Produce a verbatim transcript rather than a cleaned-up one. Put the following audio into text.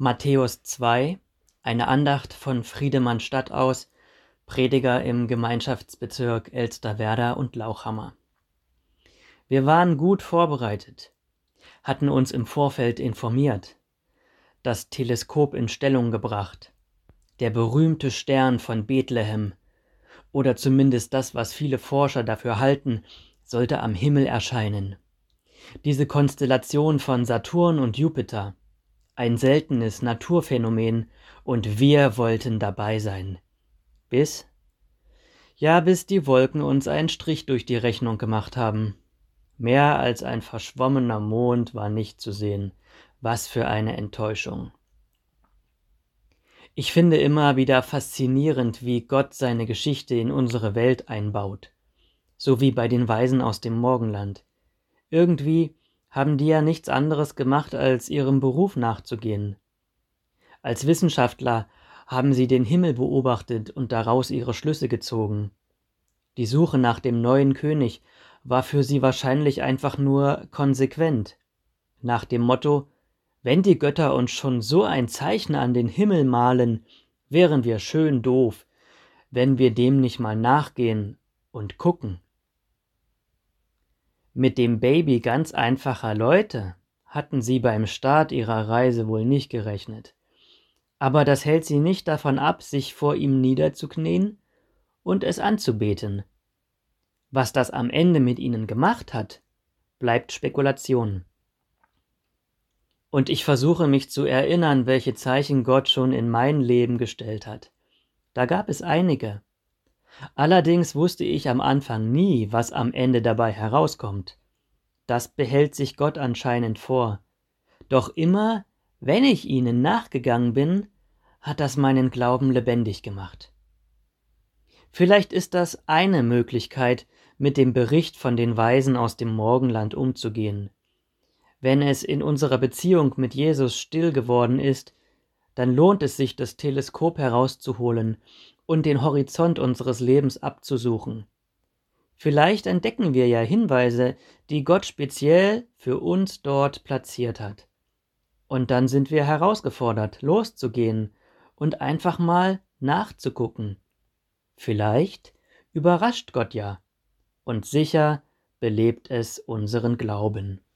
Matthäus zwei, eine Andacht von Friedemann Stadtaus, Prediger im Gemeinschaftsbezirk Elsterwerda und Lauchhammer. Wir waren gut vorbereitet, hatten uns im Vorfeld informiert, das Teleskop in Stellung gebracht, der berühmte Stern von Bethlehem, oder zumindest das, was viele Forscher dafür halten, sollte am Himmel erscheinen. Diese Konstellation von Saturn und Jupiter, ein seltenes Naturphänomen, und wir wollten dabei sein. Bis, ja, bis die Wolken uns einen Strich durch die Rechnung gemacht haben. Mehr als ein verschwommener Mond war nicht zu sehen. Was für eine Enttäuschung. Ich finde immer wieder faszinierend, wie Gott seine Geschichte in unsere Welt einbaut. So wie bei den Weisen aus dem Morgenland. Irgendwie haben die ja nichts anderes gemacht, als ihrem Beruf nachzugehen. Als Wissenschaftler haben sie den Himmel beobachtet und daraus ihre Schlüsse gezogen. Die Suche nach dem neuen König war für sie wahrscheinlich einfach nur konsequent. Nach dem Motto: Wenn die Götter uns schon so ein Zeichen an den Himmel malen, wären wir schön doof, wenn wir dem nicht mal nachgehen und gucken. Mit dem Baby ganz einfacher Leute hatten sie beim Start ihrer Reise wohl nicht gerechnet. Aber das hält sie nicht davon ab, sich vor ihm niederzuknien und es anzubeten. Was das am Ende mit ihnen gemacht hat, bleibt Spekulation. Und ich versuche mich zu erinnern, welche Zeichen Gott schon in mein Leben gestellt hat. Da gab es einige. Allerdings wusste ich am Anfang nie, was am Ende dabei herauskommt. Das behält sich Gott anscheinend vor. Doch immer, wenn ich ihnen nachgegangen bin, hat das meinen Glauben lebendig gemacht. Vielleicht ist das eine Möglichkeit, mit dem Bericht von den Weisen aus dem Morgenland umzugehen. Wenn es in unserer Beziehung mit Jesus still geworden ist, dann lohnt es sich, das Teleskop herauszuholen und den Horizont unseres Lebens abzusuchen. Vielleicht entdecken wir ja Hinweise, die Gott speziell für uns dort platziert hat. Und dann sind wir herausgefordert, loszugehen und einfach mal nachzugucken. Vielleicht überrascht Gott ja, und sicher belebt es unseren Glauben.